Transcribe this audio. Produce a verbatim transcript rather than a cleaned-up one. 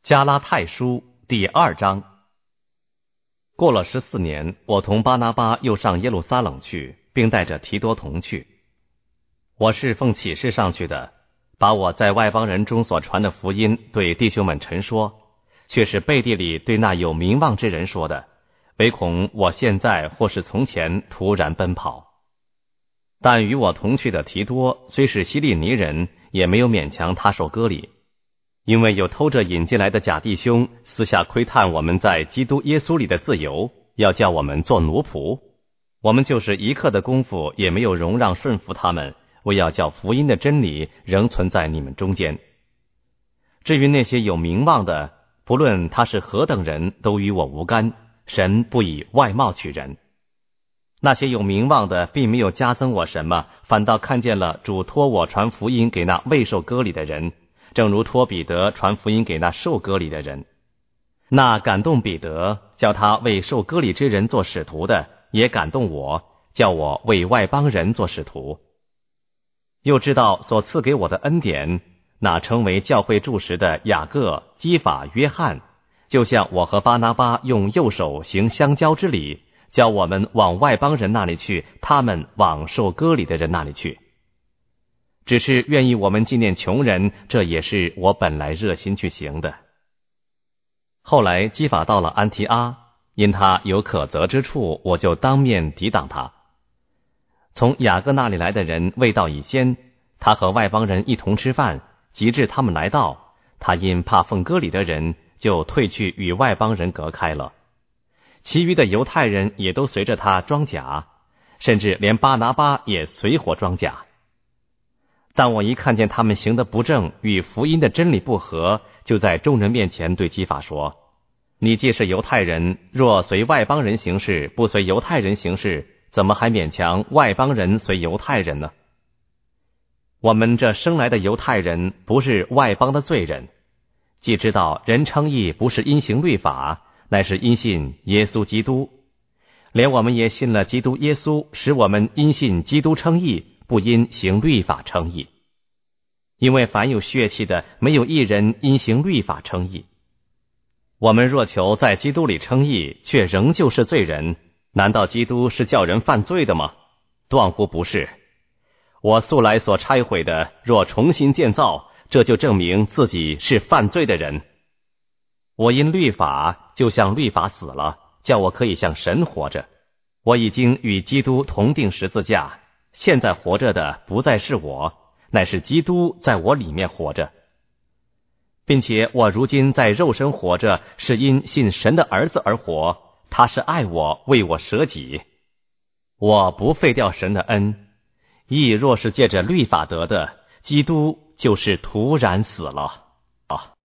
加拉太书第二章。过了十四年，我同巴拿巴又上耶路撒冷去，并带着提多同去。我是奉启示上去的，把我在外邦人中所传的福音对弟兄们陈说，却是背地里对那有名望之人说的，唯恐我现在或是从前突然奔跑。但与我同去的提多虽是希利尼人，也没有勉强他受割礼，因为有偷着引进来的假弟兄私下窥探我们在基督耶稣里的自由，要叫我们做奴仆。我们就是一刻的功夫也没有容让顺服他们，为要叫福音的真理仍存在你们中间。至于那些有名望的，不论他是何等人，都与我无干，神不以外貌取人。那些有名望的并没有加增我什么，反倒看见了主托我传福音给那未受割礼的人，正如托彼得传福音给那受割礼的人。那感动彼得叫他为受割礼之人做使徒的，也感动我，叫我为外邦人做使徒。又知道所赐给我的恩典，那成为教会柱石的雅各、基法、约翰，就像我和巴拿巴用右手行相交之礼，叫我们往外邦人那里去，他们往受割礼的人那里去。只是愿意我们纪念穷人，这也是我本来热心去行的。后来基法到了安提阿，因他有可责之处，我就当面抵挡他。从雅各那里来的人未到以先，他和外邦人一同吃饭，及至他们来到，他因怕奉割礼的人，就退去与外邦人隔开了。其余的犹太人也都随着他装甲，甚至连巴拿巴也随伙装甲。但我一看见他们行得不正，与福音的真理不合，就在众人面前对基法说：你既是犹太人，若随外邦人行事，不随犹太人行事，怎么还勉强外邦人随犹太人呢？我们这生来的犹太人不是外邦的罪人，既知道人称义不是因行律法，乃是因信耶稣基督，连我们也信了基督耶稣，使我们因信基督称义，不因行律法称义。因为凡有血气的，没有一人因行律法称义。我们若求在基督里称义，却仍旧是罪人，难道基督是叫人犯罪的吗？断乎不是。我素来所拆毁的，若重新建造，这就证明自己是犯罪的人。我因律法就像律法死了，叫我可以像神活着。我已经与基督同定十字架，现在活着的不再是我，乃是基督在我里面活着，并且我如今在肉身活着，是因信神的儿子而活，他是爱我，为我舍己。我不废掉神的恩，义若是借着律法得的，基督就是徒然死了。